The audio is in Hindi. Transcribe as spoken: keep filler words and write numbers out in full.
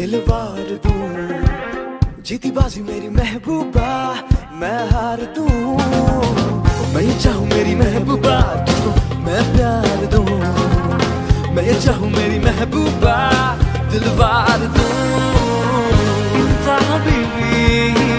दिलवार दूं, जीती बाजी मेरी महबूबा मैं हार दूं। मैं ये चाहूं मेरी महबूबा तुझको मैं प्यार दूं, मैं ये चाहूं मेरी महबूबा दिलवार दूं। हबीबी